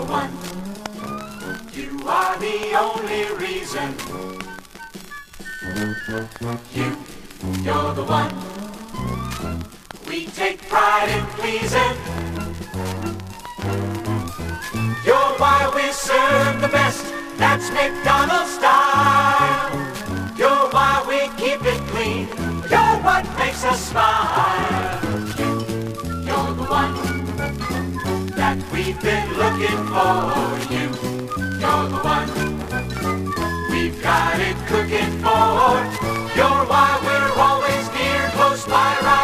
the one. You are the only reason. You're the one. We take pride in pleasing. You're why we serve the best. That's McDonald's style. You're why we keep it clean. You're what makes us smile. You're the one that we've been looking for. You're the one we've got it cooking for. You're why we're always near, close by, right